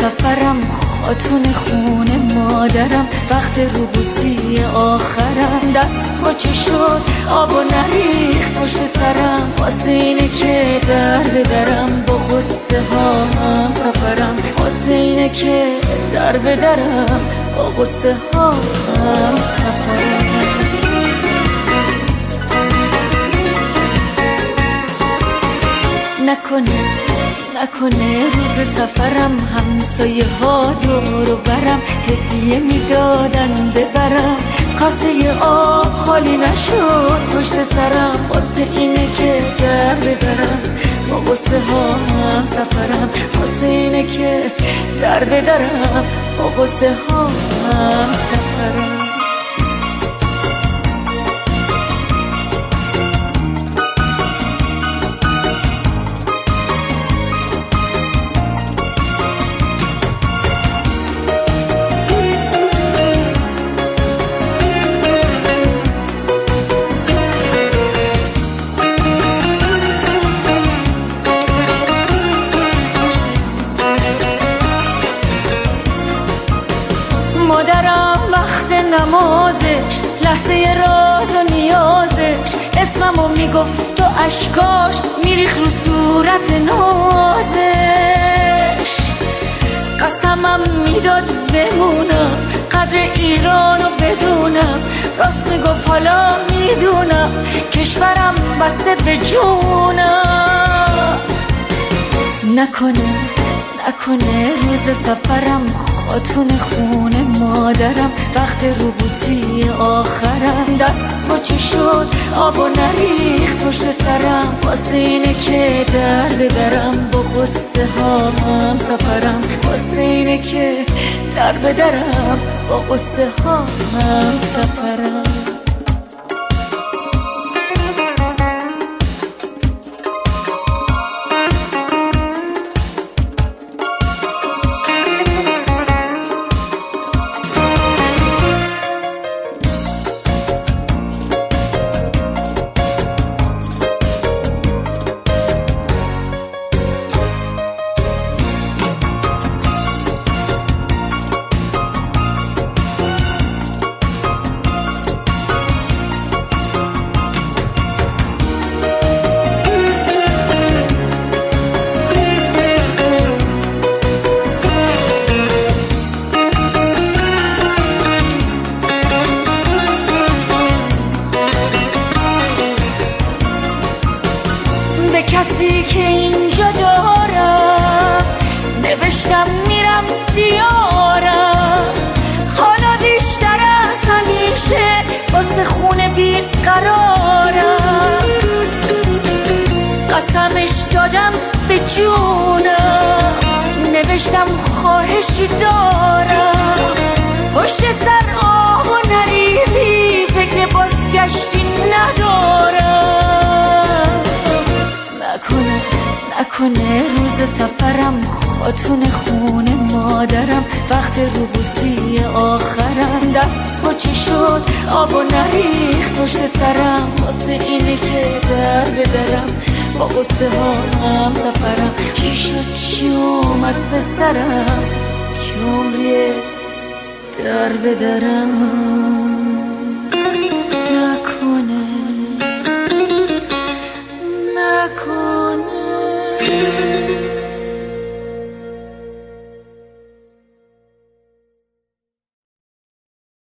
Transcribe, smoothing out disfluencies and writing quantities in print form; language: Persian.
سفرم، خاتون خونه مادرم، وقت روبوسی آخرم، دست با چه شد آب و نریخت پشت سرم، واسه اینه که در بدرم با قصه ها هم سفرم، واسه اینه که در بدرم با قصه ها هم سفرم. نکنه روز سفرم همسایه ها دور و برم هدیه میدادن ببرم، کاسه آب خالی نشد پشت سرم، واسه اینه که در بدرم با قصه ها هم سفرم، واسه اینه که در بدرم با قصه ها هم سفرم. مادرم وقت نمازش، لحظه راز و نیازش، اسممو میگفت و اشکاش میریخ رو صورت نازش، قسمم میداد بمونم قدر ایرانو بدونم، راست میگفت حالا میدونم کشورم بسته به جونم. نکنه روز سفرم، خاتون خونه مادرم، وقت روبوسی آخرم، دست با چه شد آب و نریخت پشت سرم، واسه اینه که در بدرم با قصه ها هم سفرم، واسه اینه که در بدرم با قصه ها هم سفرم. کسی که اینجا دارم نوشتم میرم دیارم، حالا بیشتر از همیشه واسه خونه بیقرارم، قسمش دادم به جونم، نوشتم خواهشی دارم، پشت سر آب و نریزی فکر بازگشتی ندارم. نکنه روز سفرم، خاتون خونه مادرم، وقت روبوسی آخرم، دست با چه شد آب و نریخت پشت سرم، واسه اینه که در بدرم با قصه ها هم سفرم، چی شد چی اومد به سرم که عمریه در بدرم.